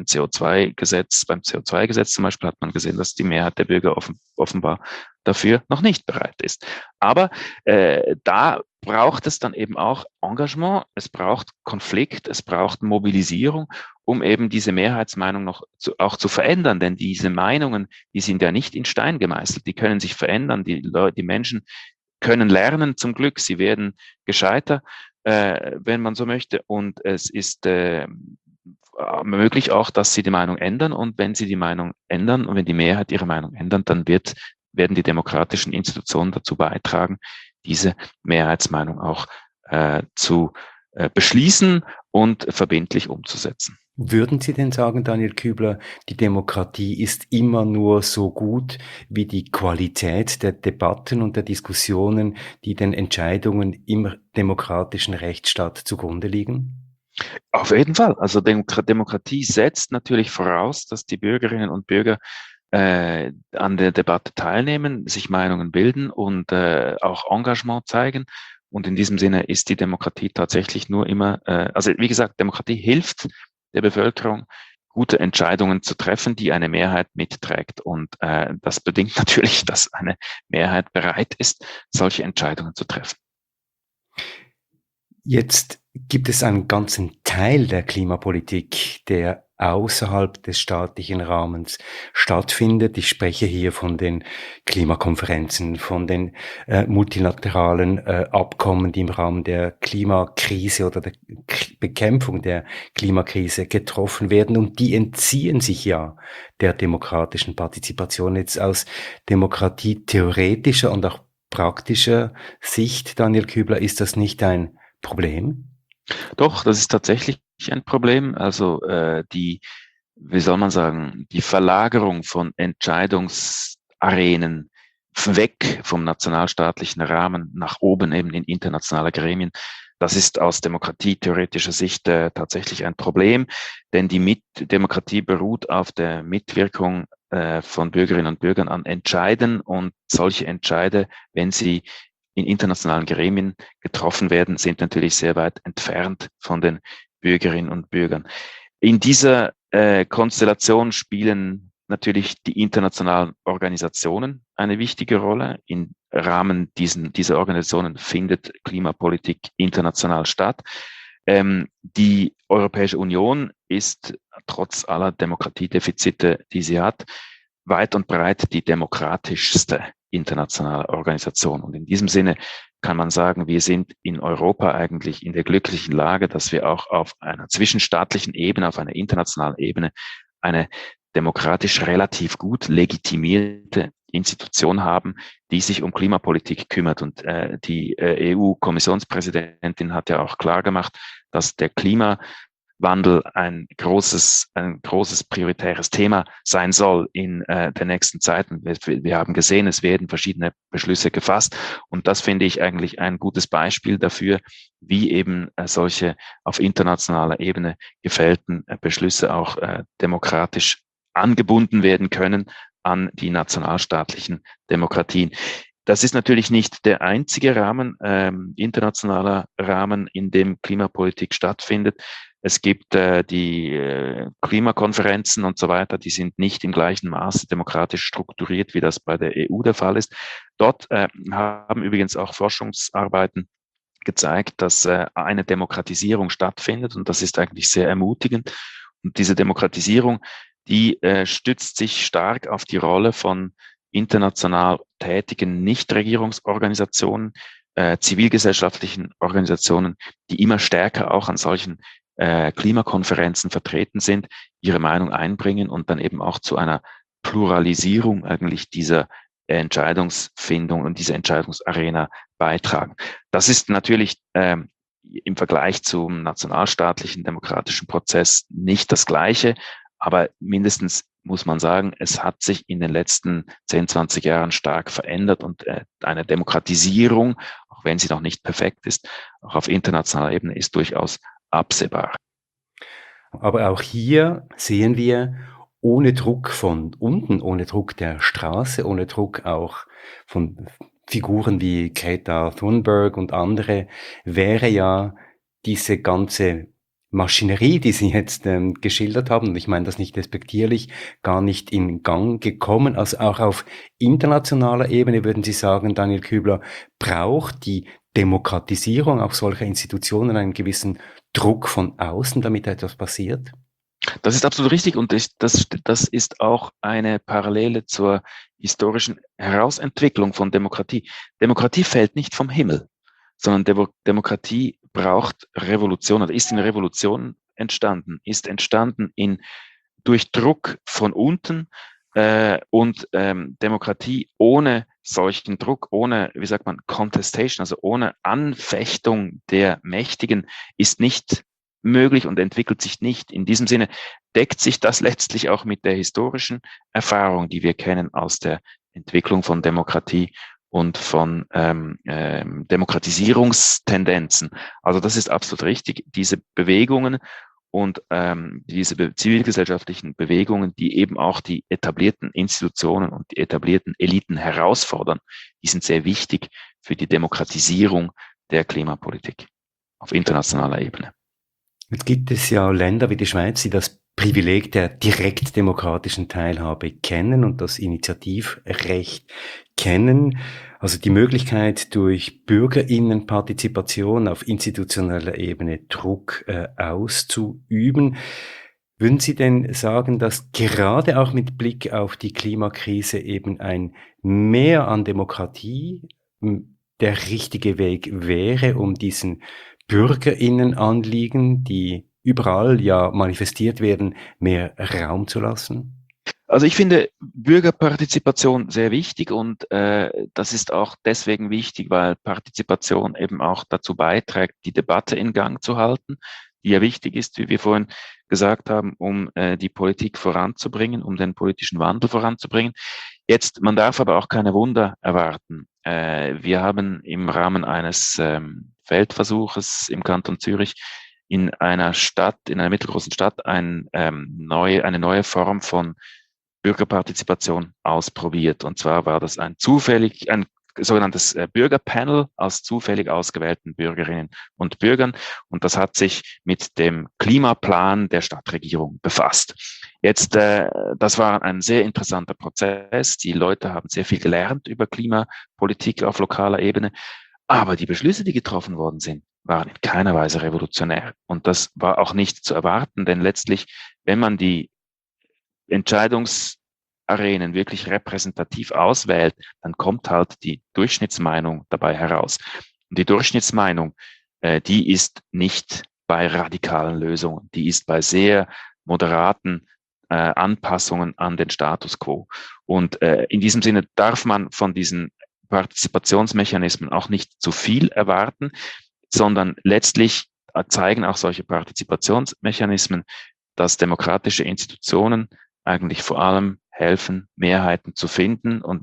CO2-Gesetz zum Beispiel hat man gesehen, dass die Mehrheit der Bürger offenbar dafür noch nicht bereit ist. Aber da braucht es dann eben auch Engagement, es braucht Konflikt, es braucht Mobilisierung, um eben diese Mehrheitsmeinung auch zu verändern. Denn diese Meinungen, die sind ja nicht in Stein gemeißelt, die können sich verändern. Die Menschen können lernen zum Glück, sie werden gescheiter, wenn man so möchte. Und es ist möglich auch, dass sie die Meinung ändern. Und wenn sie die Meinung ändern und wenn die Mehrheit ihre Meinung ändert, dann werden die demokratischen Institutionen dazu beitragen, diese Mehrheitsmeinung auch zu beschließen und verbindlich umzusetzen. Würden Sie denn sagen, Daniel Kübler, die Demokratie ist immer nur so gut wie die Qualität der Debatten und der Diskussionen, die den Entscheidungen im demokratischen Rechtsstaat zugrunde liegen? Auf jeden Fall. Also Demokratie setzt natürlich voraus, dass die Bürgerinnen und Bürger an der Debatte teilnehmen, sich Meinungen bilden und auch Engagement zeigen. Und in diesem Sinne ist die Demokratie tatsächlich nur immer, also wie gesagt, Demokratie hilft der Bevölkerung, gute Entscheidungen zu treffen, die eine Mehrheit mitträgt. Und das bedingt natürlich, dass eine Mehrheit bereit ist, solche Entscheidungen zu treffen. Jetzt gibt es einen ganzen Teil der Klimapolitik, der außerhalb des staatlichen Rahmens stattfindet. Ich spreche hier von den Klimakonferenzen, von den multilateralen Abkommen, die im Rahmen der Klimakrise oder der Bekämpfung der Klimakrise getroffen werden. Und die entziehen sich ja der demokratischen Partizipation. Jetzt aus demokratietheoretischer und auch praktischer Sicht, Daniel Kübler, ist das nicht ein Problem? Doch, das ist tatsächlich ein Problem. Also wie soll man sagen, die Verlagerung von Entscheidungsarenen weg vom nationalstaatlichen Rahmen nach oben eben in internationale Gremien, das ist aus demokratietheoretischer Sicht tatsächlich ein Problem, denn die Demokratie beruht auf der Mitwirkung von Bürgerinnen und Bürgern an Entscheiden, und solche Entscheide, wenn sie in internationalen Gremien getroffen werden, sind natürlich sehr weit entfernt von den Bürgerinnen und Bürgern. In dieser Konstellation spielen natürlich die internationalen Organisationen eine wichtige Rolle. Im Rahmen dieser Organisationen findet Klimapolitik international statt. Die Europäische Union ist trotz aller Demokratiedefizite, die sie hat, weit und breit die demokratischste internationale Organisation. Und in diesem Sinne kann man sagen, wir sind in Europa eigentlich in der glücklichen Lage, dass wir auch auf einer zwischenstaatlichen Ebene, auf einer internationalen Ebene eine demokratisch relativ gut legitimierte Institution haben, die sich um Klimapolitik kümmert. Und die EU-Kommissionspräsidentin hat ja auch klar gemacht, dass der Klimawandel ein großes prioritäres Thema sein soll in der nächsten Zeit. Wir haben gesehen, es werden verschiedene Beschlüsse gefasst, und das finde ich eigentlich ein gutes Beispiel dafür, wie eben solche auf internationaler Ebene gefällten Beschlüsse auch demokratisch angebunden werden können an die nationalstaatlichen Demokratien. Das ist natürlich nicht der einzige Rahmen, internationaler Rahmen, in dem Klimapolitik stattfindet. Es gibt die Klimakonferenzen und so weiter, die sind nicht im gleichen Maße demokratisch strukturiert, wie das bei der EU der Fall ist. Dort haben übrigens auch Forschungsarbeiten gezeigt, dass eine Demokratisierung stattfindet, und das ist eigentlich sehr ermutigend. Und diese Demokratisierung, die stützt sich stark auf die Rolle von international tätigen Nichtregierungsorganisationen, zivilgesellschaftlichen Organisationen, die immer stärker auch an solchen Klimakonferenzen vertreten sind, ihre Meinung einbringen und dann eben auch zu einer Pluralisierung eigentlich dieser Entscheidungsfindung und dieser Entscheidungsarena beitragen. Das ist natürlich im Vergleich zum nationalstaatlichen demokratischen Prozess nicht das Gleiche, aber mindestens muss man sagen, es hat sich in den letzten 10, 20 Jahren stark verändert, und eine Demokratisierung, auch wenn sie noch nicht perfekt ist, auch auf internationaler Ebene ist durchaus absehbar. Aber auch hier sehen wir, ohne Druck von unten, ohne Druck der Straße, ohne Druck auch von Figuren wie Greta Thunberg und andere, wäre ja diese ganze Maschinerie, die Sie jetzt geschildert haben, und ich meine das nicht despektierlich, gar nicht in Gang gekommen. Also auch auf internationaler Ebene, würden Sie sagen, Daniel Kübler, braucht die Demokratisierung auch solcher Institutionen einen gewissen Druck von außen, damit etwas passiert? Das ist absolut richtig und das ist auch eine Parallele zur historischen Herausentwicklung von Demokratie. Demokratie fällt nicht vom Himmel, sondern Demokratie braucht Revolution oder ist in Revolution entstanden, durch Druck von unten und Demokratie ohne solchen Druck, ohne, wie sagt man, Contestation, also ohne Anfechtung der Mächtigen ist nicht möglich und entwickelt sich nicht. In diesem Sinne deckt sich das letztlich auch mit der historischen Erfahrung, die wir kennen aus der Entwicklung von Demokratie und von Demokratisierungstendenzen. Also das ist absolut richtig. Diese Bewegungen und diese zivilgesellschaftlichen Bewegungen, die eben auch die etablierten Institutionen und die etablierten Eliten herausfordern, die sind sehr wichtig für die Demokratisierung der Klimapolitik auf internationaler Ebene. Jetzt gibt es ja Länder wie die Schweiz, die das Privileg der direktdemokratischen Teilhabe kennen und das Initiativrecht kennen, also die Möglichkeit durch BürgerInnenpartizipation auf institutioneller Ebene Druck auszuüben. Würden Sie denn sagen, dass gerade auch mit Blick auf die Klimakrise eben ein Mehr an Demokratie der richtige Weg wäre, um diesen BürgerInnenanliegen, die überall ja manifestiert werden, mehr Raum zu lassen? Also ich finde Bürgerpartizipation sehr wichtig und das ist auch deswegen wichtig, weil Partizipation eben auch dazu beiträgt, die Debatte in Gang zu halten, die ja wichtig ist, wie wir vorhin gesagt haben, um die Politik voranzubringen, um den politischen Wandel voranzubringen. Jetzt, man darf aber auch keine Wunder erwarten. Wir haben im Rahmen eines Feldversuches im Kanton Zürich in einer mittelgroßen Stadt eine neue Form von Bürgerpartizipation ausprobiert. Und zwar war das ein sogenanntes Bürgerpanel aus zufällig ausgewählten Bürgerinnen und Bürgern. Und das hat sich mit dem Klimaplan der Stadtregierung befasst. Jetzt, das war ein sehr interessanter Prozess. Die Leute haben sehr viel gelernt über Klimapolitik auf lokaler Ebene. Aber die Beschlüsse, die getroffen worden sind, waren in keiner Weise revolutionär. Und das war auch nicht zu erwarten, denn letztlich, wenn man die Entscheidungsarenen wirklich repräsentativ auswählt, dann kommt halt die Durchschnittsmeinung dabei heraus. Und die Durchschnittsmeinung, die ist nicht bei radikalen Lösungen, die ist bei sehr moderaten Anpassungen an den Status quo. Und in diesem Sinne darf man von diesen Partizipationsmechanismen auch nicht zu viel erwarten, sondern letztlich zeigen auch solche Partizipationsmechanismen, dass demokratische Institutionen eigentlich vor allem helfen, Mehrheiten zu finden und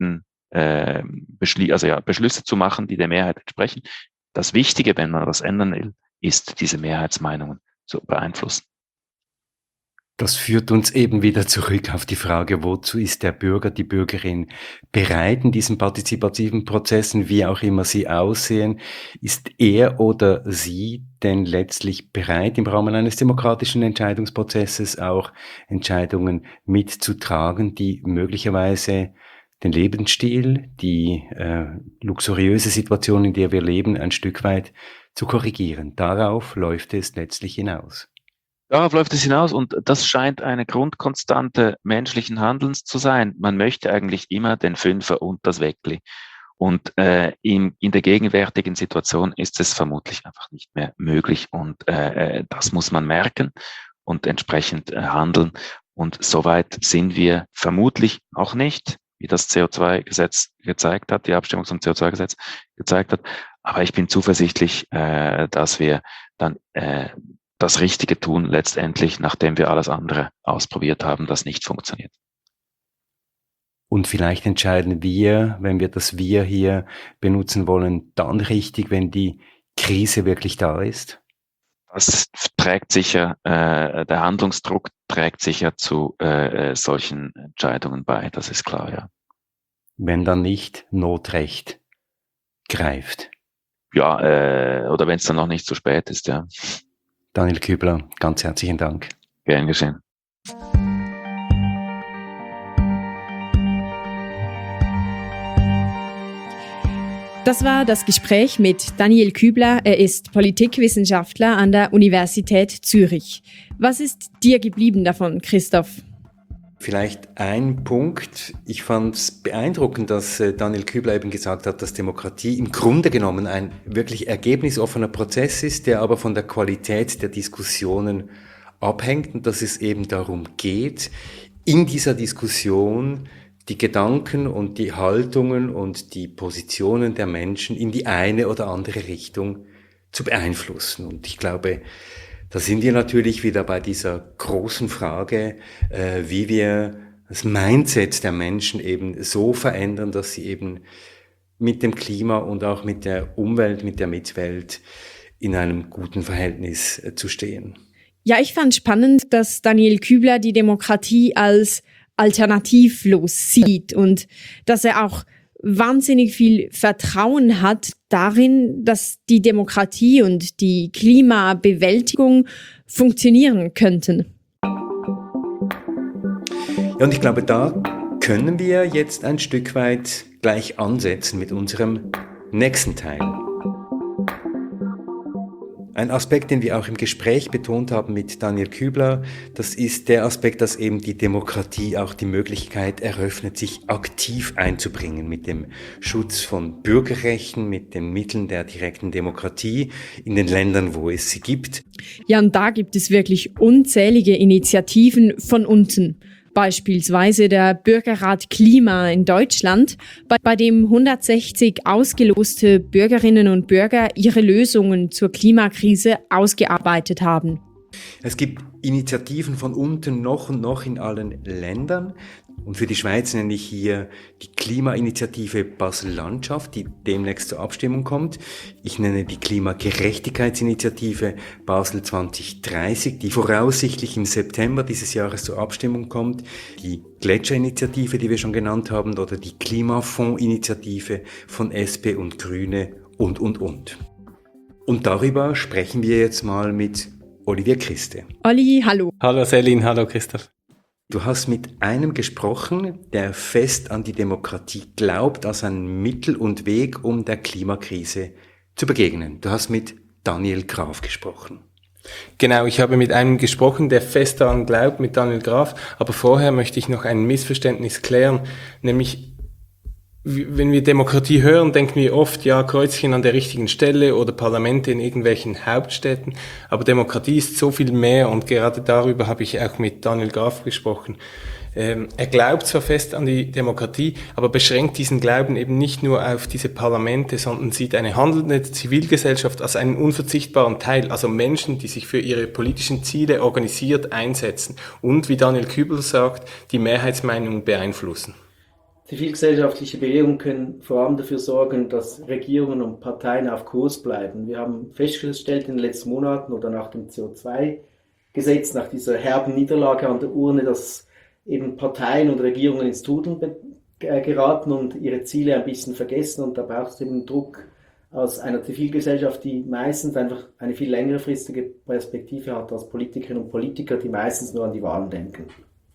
Beschlüsse zu machen, die der Mehrheit entsprechen. Das Wichtige, wenn man was ändern will, ist, diese Mehrheitsmeinungen zu beeinflussen. Das führt uns eben wieder zurück auf die Frage, wozu ist der Bürger, die Bürgerin bereit in diesen partizipativen Prozessen, wie auch immer sie aussehen? Ist er oder sie denn letztlich bereit, im Rahmen eines demokratischen Entscheidungsprozesses auch Entscheidungen mitzutragen, die möglicherweise den Lebensstil, die luxuriöse Situation, in der wir leben, ein Stück weit zu korrigieren? Darauf läuft es letztlich hinaus. Darauf läuft es hinaus und das scheint eine Grundkonstante menschlichen Handelns zu sein. Man möchte eigentlich immer den Fünfer und das Weckli. Und in der gegenwärtigen Situation ist es vermutlich einfach nicht mehr möglich. Und das muss man merken und entsprechend handeln. Und soweit sind wir vermutlich auch nicht, wie das CO2-Gesetz gezeigt hat, die Abstimmung zum CO2-Gesetz gezeigt hat. Aber ich bin zuversichtlich, dass wir dann das Richtige tun, letztendlich, nachdem wir alles andere ausprobiert haben, das nicht funktioniert. Und vielleicht entscheiden wir, wenn wir das Wir hier benutzen wollen, dann richtig, wenn die Krise wirklich da ist? Das trägt sicher, der Handlungsdruck trägt sicher zu solchen Entscheidungen bei, das ist klar, ja. Wenn dann nicht Notrecht greift. Ja, oder wenn es dann noch nicht zu spät ist, ja. Daniel Kübler, ganz herzlichen Dank. Gern geschehen. Das war das Gespräch mit Daniel Kübler. Er ist Politikwissenschaftler an der Universität Zürich. Was ist dir geblieben davon, Christoph? Vielleicht ein Punkt. Ich fand es beeindruckend, dass Daniel Kübler eben gesagt hat, dass Demokratie im Grunde genommen ein wirklich ergebnisoffener Prozess ist, der aber von der Qualität der Diskussionen abhängt und dass es eben darum geht, in dieser Diskussion die Gedanken und die Haltungen und die Positionen der Menschen in die eine oder andere Richtung zu beeinflussen. Und ich glaube, da sind wir natürlich wieder bei dieser großen Frage, wie wir das Mindset der Menschen eben so verändern, dass sie eben mit dem Klima und auch mit der Umwelt, mit der Mitwelt in einem guten Verhältnis zu stehen. Ja, ich fand spannend, dass Daniel Kübler die Demokratie als alternativlos sieht und dass er auch wahnsinnig viel Vertrauen hat darin, dass die Demokratie und die Klimabewältigung funktionieren könnten. Ja, und ich glaube, da können wir jetzt ein Stück weit gleich ansetzen mit unserem nächsten Teil. Ein Aspekt, den wir auch im Gespräch betont haben mit Daniel Kübler, das ist der Aspekt, dass eben die Demokratie auch die Möglichkeit eröffnet, sich aktiv einzubringen mit dem Schutz von Bürgerrechten, mit den Mitteln der direkten Demokratie in den Ländern, wo es sie gibt. Ja, und da gibt es wirklich unzählige Initiativen von unten. Beispielsweise der Bürgerrat Klima in Deutschland, bei dem 160 ausgeloste Bürgerinnen und Bürger ihre Lösungen zur Klimakrise ausgearbeitet haben. Es gibt Initiativen von unten noch und noch in allen Ländern. Und für die Schweiz nenne ich hier die Klimainitiative Basel-Landschaft, die demnächst zur Abstimmung kommt. Ich nenne die Klimagerechtigkeitsinitiative Basel 2030, die voraussichtlich im September dieses Jahres zur Abstimmung kommt. Die Gletscherinitiative, die wir schon genannt haben, oder die Klimafondsinitiative von SP und Grüne und. Und darüber sprechen wir jetzt mal mit Olivier Christe. Olli, hallo. Hallo Selin, hallo Christoph. Du hast mit einem gesprochen, der fest an die Demokratie glaubt, als ein Mittel und Weg, um der Klimakrise zu begegnen. Du hast mit Daniel Graf gesprochen. Genau, ich habe mit einem gesprochen, der fest daran glaubt, mit Daniel Graf. Aber vorher möchte ich noch ein Missverständnis klären, nämlich wenn wir Demokratie hören, denken wir oft, ja, Kreuzchen an der richtigen Stelle oder Parlamente in irgendwelchen Hauptstädten. Aber Demokratie ist so viel mehr und gerade darüber habe ich auch mit Daniel Graf gesprochen. Er glaubt zwar fest an die Demokratie, aber beschränkt diesen Glauben eben nicht nur auf diese Parlamente, sondern sieht eine handelnde Zivilgesellschaft als einen unverzichtbaren Teil, also Menschen, die sich für ihre politischen Ziele organisiert einsetzen und, wie Daniel Kübler sagt, die Mehrheitsmeinung beeinflussen. Zivilgesellschaftliche Bewegungen können vor allem dafür sorgen, dass Regierungen und Parteien auf Kurs bleiben. Wir haben festgestellt in den letzten Monaten oder nach dem CO2-Gesetz, nach dieser herben Niederlage an der Urne, dass eben Parteien und Regierungen ins Trudeln geraten und ihre Ziele ein bisschen vergessen. Und da braucht es eben Druck aus einer Zivilgesellschaft, die meistens einfach eine viel längerfristige Perspektive hat als Politikerinnen und Politiker, die meistens nur an die Wahlen denken.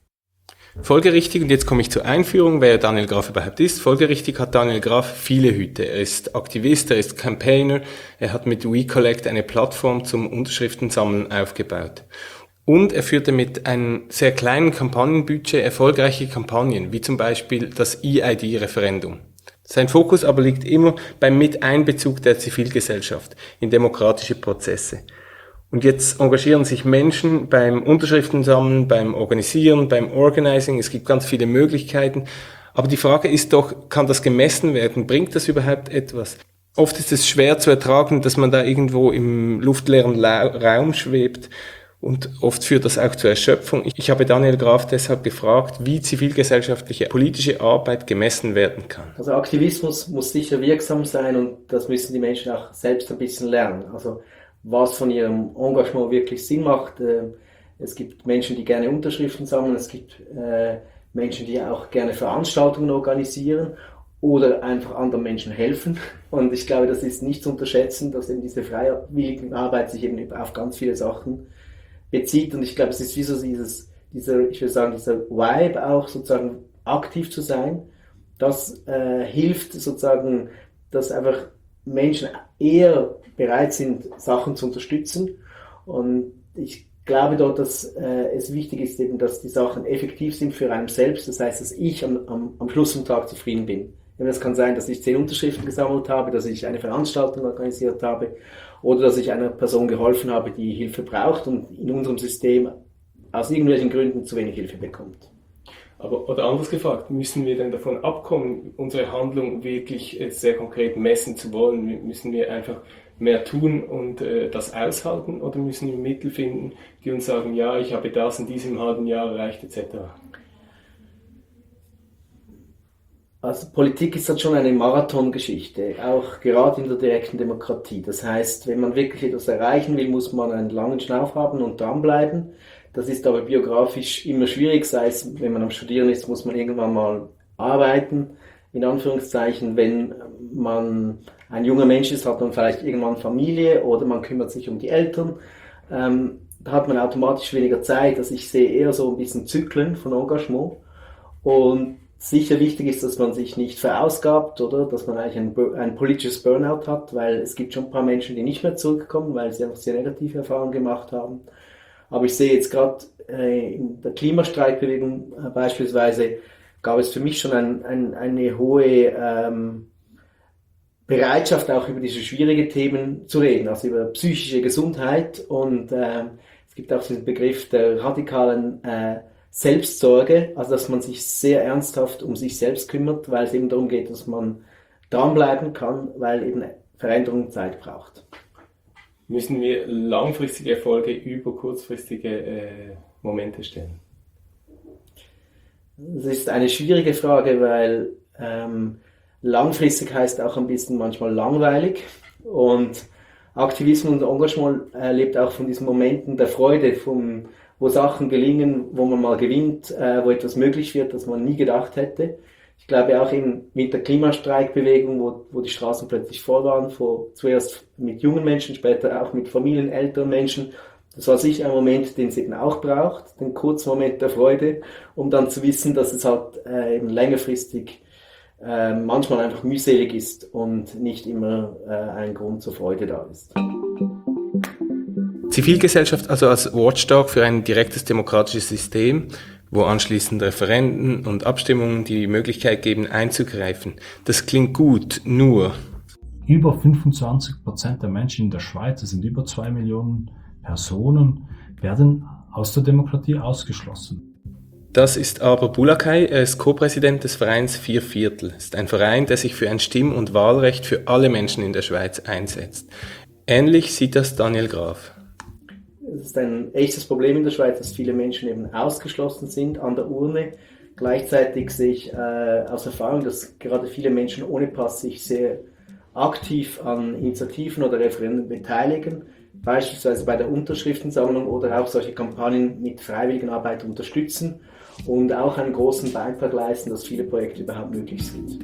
Folgerichtig, und jetzt komme ich zur Einführung, wer Daniel Graf überhaupt ist. Folgerichtig hat Daniel Graf viele Hüte. Er ist Aktivist, er ist Campaigner, er hat mit WeCollect eine Plattform zum Unterschriftensammeln aufgebaut. Und er führte mit einem sehr kleinen Kampagnenbudget erfolgreiche Kampagnen, wie zum Beispiel das EID-Referendum. Sein Fokus aber liegt immer beim Miteinbezug der Zivilgesellschaft in demokratische Prozesse. Und jetzt engagieren sich Menschen beim Unterschriftensammeln, beim Organisieren, beim Organizing. Es gibt ganz viele Möglichkeiten. Aber die Frage ist doch, kann das gemessen werden? Bringt das überhaupt etwas? Oft ist es schwer zu ertragen, dass man da irgendwo im luftleeren Raum schwebt. Und oft führt das auch zur Erschöpfung. Ich habe Daniel Graf deshalb gefragt, wie zivilgesellschaftliche politische Arbeit gemessen werden kann. Also Aktivismus muss sicher wirksam sein und das müssen die Menschen auch selbst ein bisschen lernen. Also was von ihrem Engagement wirklich Sinn macht. Es gibt Menschen, die gerne Unterschriften sammeln, es gibt Menschen, die auch gerne Veranstaltungen organisieren oder einfach anderen Menschen helfen. Und ich glaube, das ist nicht zu unterschätzen, dass eben diese freiwillige Arbeit sich eben auf ganz viele Sachen bezieht. Und ich glaube, es ist wie so dieser Vibe auch sozusagen aktiv zu sein. Das hilft sozusagen dass einfach Menschen eher bereit sind, Sachen zu unterstützen. Und ich glaube dort, dass es wichtig ist, eben, dass die Sachen effektiv sind für einen selbst. Das heißt, dass ich am Schluss vom Tag zufrieden bin. Das kann sein, dass ich 10 Unterschriften gesammelt habe, dass ich eine Veranstaltung organisiert habe oder dass ich einer Person geholfen habe, die Hilfe braucht und in unserem System aus irgendwelchen Gründen zu wenig Hilfe bekommt. Aber, oder anders gefragt, müssen wir denn davon abkommen, unsere Handlung wirklich jetzt sehr konkret messen zu wollen? Müssen wir einfach mehr tun und das aushalten, oder müssen wir Mittel finden, die uns sagen, ja, ich habe das in diesem halben Jahr erreicht, etc.? Also Politik ist halt schon eine Marathongeschichte, auch gerade in der direkten Demokratie. Das heißt, wenn man wirklich etwas erreichen will, muss man einen langen Schnauf haben und dranbleiben. Das ist aber biografisch immer schwierig, sei es, wenn man am Studieren ist, muss man irgendwann mal arbeiten, in Anführungszeichen. Wenn man ein junger Mensch ist, hat man vielleicht irgendwann Familie oder man kümmert sich um die Eltern. Da hat man automatisch weniger Zeit. Also ich sehe eher so ein bisschen Zyklen von Engagement. Und sicher wichtig ist, dass man sich nicht verausgabt, oder dass man eigentlich ein politisches Burnout hat, weil es gibt schon ein paar Menschen, die nicht mehr zurückkommen, weil sie einfach sehr negative Erfahrungen gemacht haben. Aber ich sehe jetzt gerade in der Klimastreikbewegung beispielsweise, gab es für mich schon eine hohe Bereitschaft, auch über diese schwierigen Themen zu reden, also über psychische Gesundheit. Und es gibt auch diesen Begriff der radikalen Selbstsorge, also dass man sich sehr ernsthaft um sich selbst kümmert, weil es eben darum geht, dass man dranbleiben kann, weil eben Veränderung Zeit braucht. Müssen wir langfristige Erfolge über kurzfristige Momente stellen? Das ist eine schwierige Frage, weil langfristig heißt auch ein bisschen manchmal langweilig, und Aktivismus und Engagement lebt auch von diesen Momenten der Freude, wo Sachen gelingen, wo man mal gewinnt, wo etwas möglich wird, das man nie gedacht hätte. Ich glaube auch mit der Klimastreikbewegung, wo die Straßen plötzlich voll waren, zuerst mit jungen Menschen, später auch mit Familien, älteren Menschen. Das war sicher ein Moment, den es eben auch braucht, den kurzen Moment der Freude, um dann zu wissen, dass es halt eben längerfristig manchmal einfach mühselig ist und nicht immer ein Grund zur Freude da ist. Zivilgesellschaft also als Watchdog für ein direktes demokratisches System, wo anschließend Referenden und Abstimmungen die Möglichkeit geben, einzugreifen. Das klingt gut, nur über 25% der Menschen in der Schweiz, das sind über 2 Millionen Personen, werden aus der Demokratie ausgeschlossen. Das ist aber Boulakai, er ist Co-Präsident des Vereins 4/4. Es ist ein Verein, der sich für ein Stimm- und Wahlrecht für alle Menschen in der Schweiz einsetzt. Ähnlich sieht das Daniel Graf. Es ist ein echtes Problem in der Schweiz, dass viele Menschen eben ausgeschlossen sind an der Urne. Gleichzeitig sehe ich aus Erfahrung, dass gerade viele Menschen ohne Pass sich sehr aktiv an Initiativen oder Referenden beteiligen, beispielsweise bei der Unterschriftensammlung oder auch solche Kampagnen mit Freiwilligenarbeit unterstützen und auch einen großen Beitrag leisten, dass viele Projekte überhaupt möglich sind.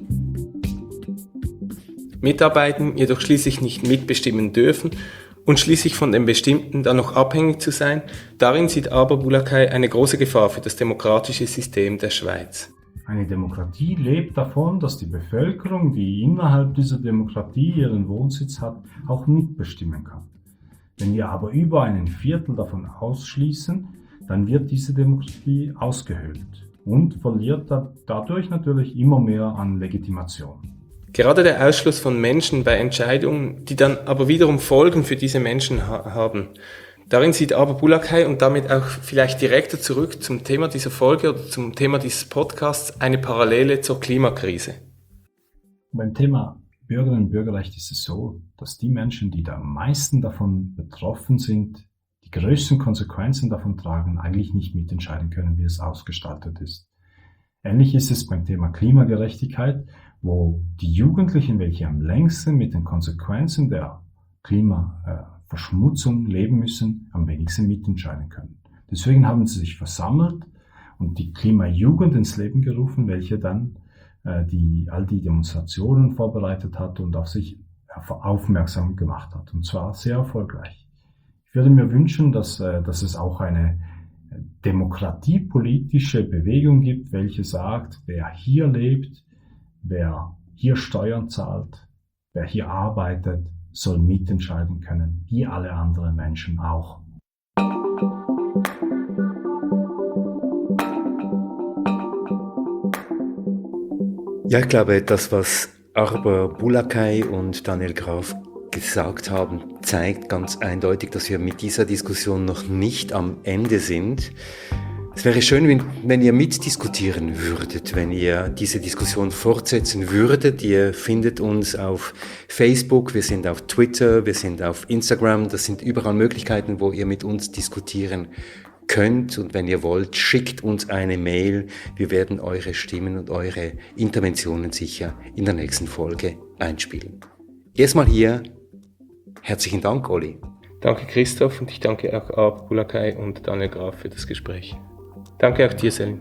Mitarbeiten, jedoch schließlich nicht mitbestimmen dürfen und schließlich von dem Bestimmten dann noch abhängig zu sein, darin sieht aber Boulakai eine große Gefahr für das demokratische System der Schweiz. Eine Demokratie lebt davon, dass die Bevölkerung, die innerhalb dieser Demokratie ihren Wohnsitz hat, auch mitbestimmen kann. Wenn wir aber über 1/4 davon ausschließen, dann wird diese Demokratie ausgehöhlt und verliert dadurch natürlich immer mehr an Legitimation. Gerade der Ausschluss von Menschen bei Entscheidungen, die dann aber wiederum Folgen für diese Menschen haben. Darin sieht aber Boulakai und damit auch vielleicht direkter zurück zum Thema dieser Folge oder zum Thema dieses Podcasts eine Parallele zur Klimakrise. Beim Thema Bürgerinnen und Bürgerrecht ist es so, dass die Menschen, die da am meisten davon betroffen sind, die größten Konsequenzen davon tragen, eigentlich nicht mitentscheiden können, wie es ausgestaltet ist. Ähnlich ist es beim Thema Klimagerechtigkeit, wo die Jugendlichen, welche am längsten mit den Konsequenzen der Klimaverschmutzung leben müssen, am wenigsten mitentscheiden können. Deswegen haben sie sich versammelt und die Klimajugend ins Leben gerufen, welche dann all die Demonstrationen vorbereitet hat und auf sich aufmerksam gemacht hat. Und zwar sehr erfolgreich. Ich würde mir wünschen, dass es auch eine demokratiepolitische Bewegung gibt, welche sagt, wer hier lebt, wer hier Steuern zahlt, Wer hier arbeitet, soll mitentscheiden können, wie alle anderen Menschen auch. Ja, ich glaube, das, was Arba Bulakai und Daniel Graf gesagt haben, zeigt ganz eindeutig, dass wir mit dieser Diskussion noch nicht am Ende sind. Es wäre schön, wenn ihr mitdiskutieren würdet, wenn ihr diese Diskussion fortsetzen würdet. Ihr findet uns auf Facebook, wir sind auf Twitter, wir sind auf Instagram. Das sind überall Möglichkeiten, wo ihr mit uns diskutieren könnt. Und wenn ihr wollt, schickt uns eine Mail. Wir werden eure Stimmen und eure Interventionen sicher in der nächsten Folge einspielen. Erstmal hier, herzlichen Dank, Olli. Danke, Christoph, und ich danke auch Arba Bulakai und Daniel Graf für das Gespräch. Danke auch dir, Selin.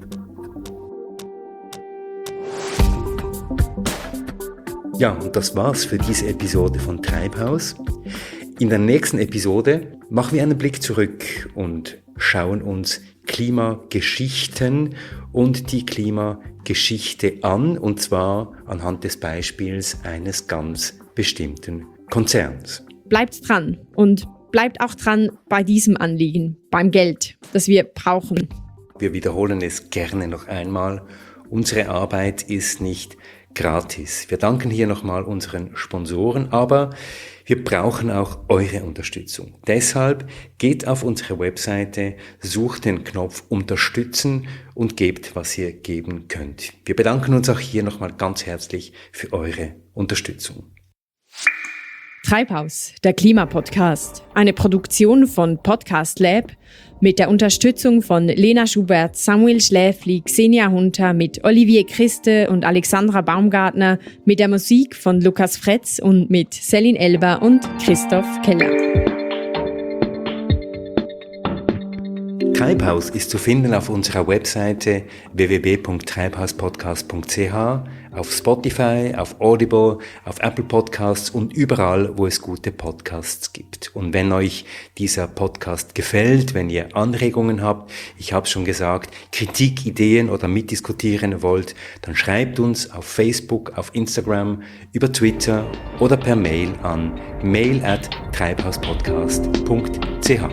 Ja, und das war's für diese Episode von Treibhaus. In der nächsten Episode machen wir einen Blick zurück und schauen uns Klimageschichten und die Klimageschichte an, und zwar anhand des Beispiels eines ganz bestimmten Konzerns. Bleibt dran und bleibt auch dran bei diesem Anliegen, beim Geld, das wir brauchen. Wir wiederholen es gerne noch einmal. Unsere Arbeit ist nicht gratis. Wir danken hier nochmal unseren Sponsoren, aber wir brauchen auch eure Unterstützung. Deshalb geht auf unsere Webseite, sucht den Knopf Unterstützen und gebt, was ihr geben könnt. Wir bedanken uns auch hier nochmal ganz herzlich für eure Unterstützung. Treibhaus, der Klimapodcast. Eine Produktion von Podcast Lab mit der Unterstützung von Lena Schubert, Samuel Schläfli, Xenia Hunter, mit Olivier Christe und Alexandra Baumgartner, mit der Musik von Lukas Fretz und mit Selin Elber und Christoph Keller. Treibhaus ist zu finden auf unserer Webseite www.treibhauspodcast.ch, auf Spotify, auf Audible, auf Apple Podcasts und überall, wo es gute Podcasts gibt. Und wenn euch dieser Podcast gefällt, wenn ihr Anregungen habt, ich habe schon gesagt, Kritik, Ideen oder mitdiskutieren wollt, dann schreibt uns auf Facebook, auf Instagram, über Twitter oder per Mail an mail@treibhauspodcast.ch.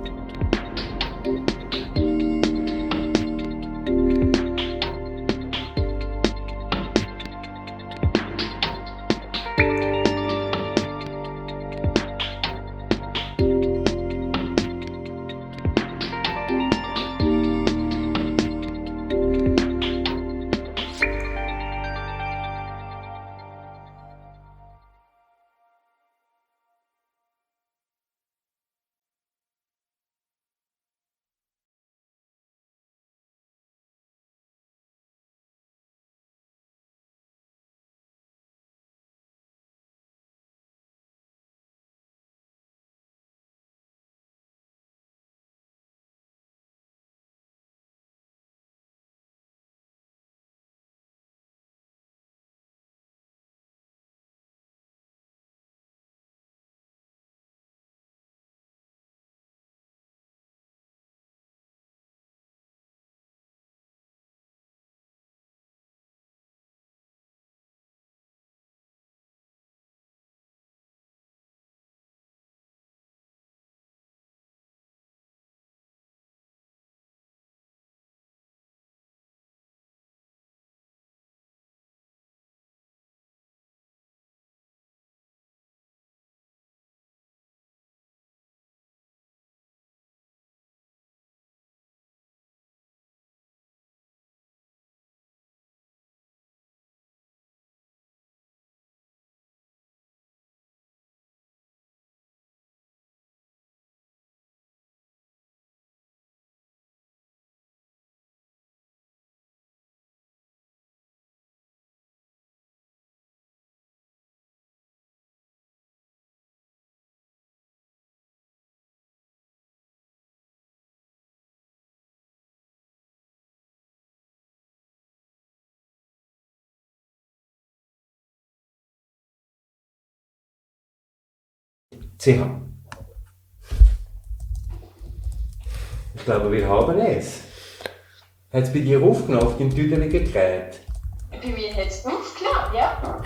CH. Ich glaube, wir haben es. Hat es bei dir aufgenommen, auf dem Tüdeli gekräht? Bei mir hat es aufgenommen, ja.